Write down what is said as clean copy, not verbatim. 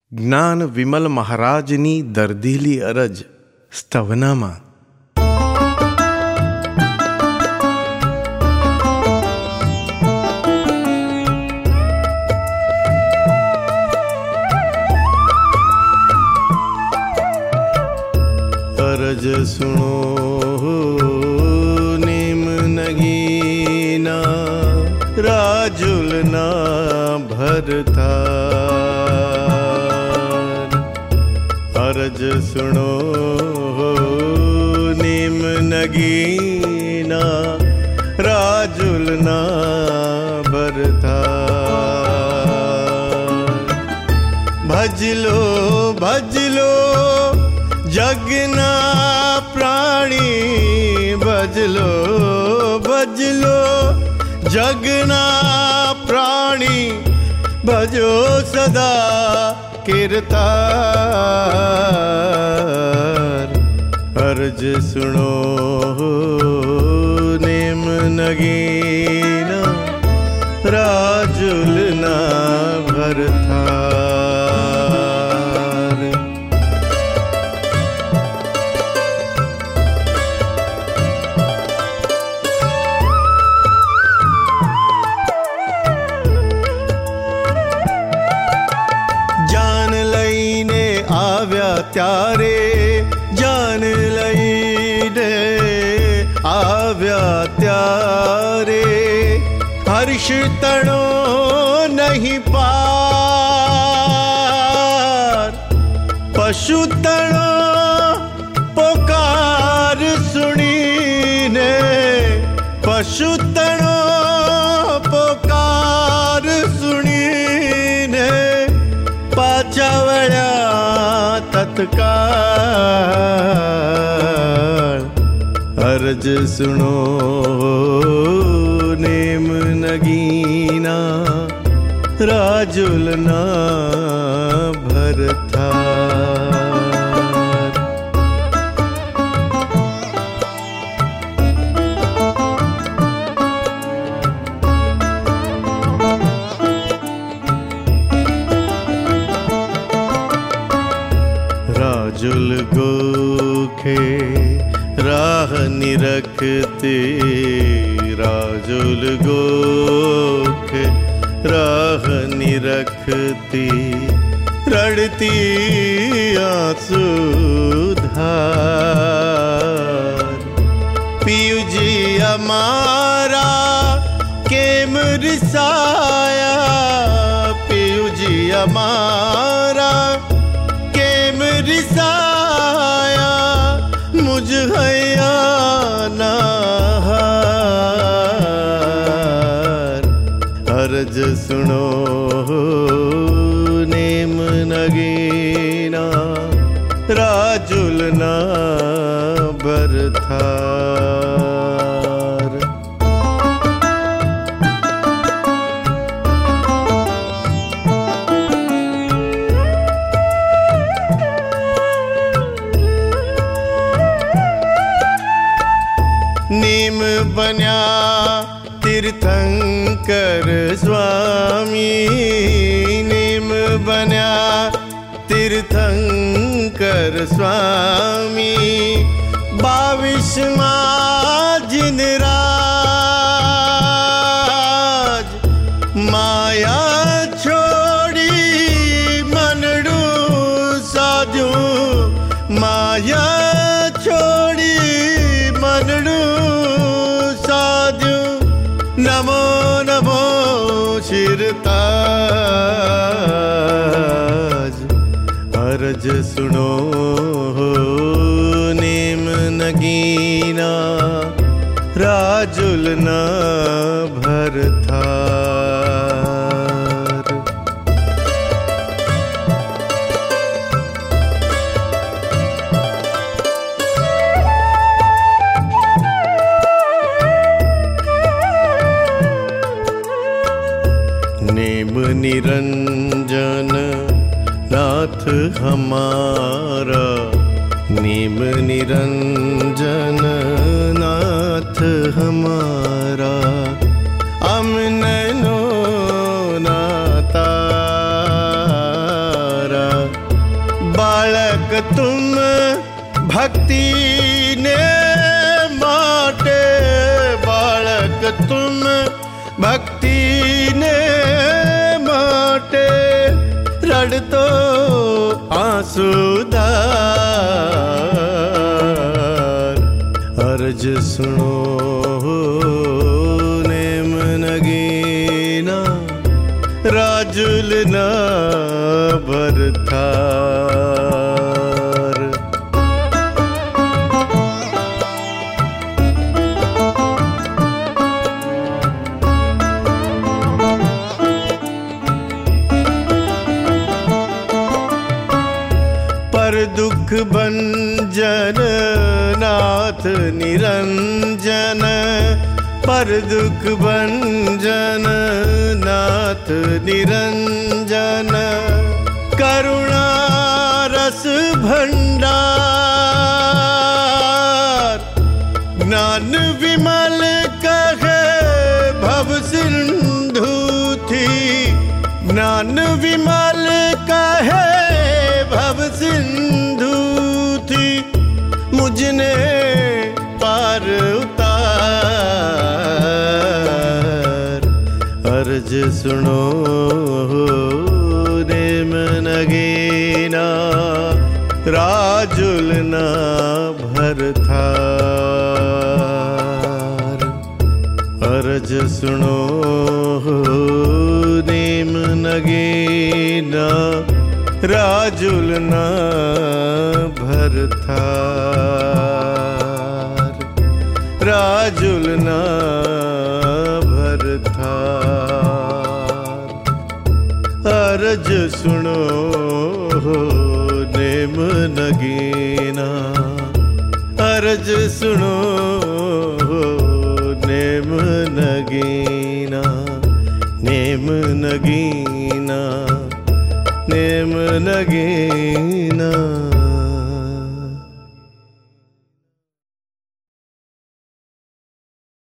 જ્ઞાન વિમલ મહારાજની દર્દીલી અરજ સ્તવનામાં અરજ સુણો નિમ નગીના રાજુલના ભરતા अरज सुनो निम नगीना राजुलना बरथा भजलो भजलो जगना प्राणी भजलो भजलो जगना प्राणी भजो सदा कीर्तार अर्ज सुनो नेम नगीना राजुलना भरथार त्यारे जान लईने आव्या त्यारे हर्ष तणो नहीं पार पशु तणो पुकार सुनीने पशु तणो पुकार सुनीने पाचावया तत्काल अर्ज सुनो नेम नगीना राजुलना भरथार राजुल गोखे राह निरखते राजुल गोखे राह निरखती रड़ती आंसू धार पियू जी हमारा केम रिसाया पियू जी हमारा रिसाया मुझ हया नाहार अर्ज सुनो नेम नगीना राजुलना बरथार नीम बन्या तीर्थंकर स्वामी नीम बन्या तीर्थंकर स्वामी 22वां जिनराज माया छोड़ी मनडू साजू माया छोड़ी मनडू नमो नमो शिरताज अर्ज सुनो नेम नगीना राजुलना भरथार नेम निरंजन नाथ हमारा नेम निरंजन नाथ हमारा अमननो नाता बालक तुम भक्ति ने माटे, बालक तुम भक्ति ने माटे, रड़तो आंसूदार। अर्ज सुनो नेम नगीना, राजुल ना भरथार। पर दुख भंजन नाथ निरंजन, पर दुख भंजन नाथ निरंजन, करुणा रस भंडार। ज्ञान विमल कहे भव सिंधु थी, ज्ञान विमल कहे भव सिंधु थी, मुझने पार उतार। अर्ज सुनो नेम नगीना, राजुल ना भरथार। अर्ज सुनो नेम नगीना, राजुल ना भरथार। राजुल ना भरथार। अर्ज सुनो नेम नगीना, अर्ज सुनो नेम नगीना, नेम नगीना, नेम नगीना।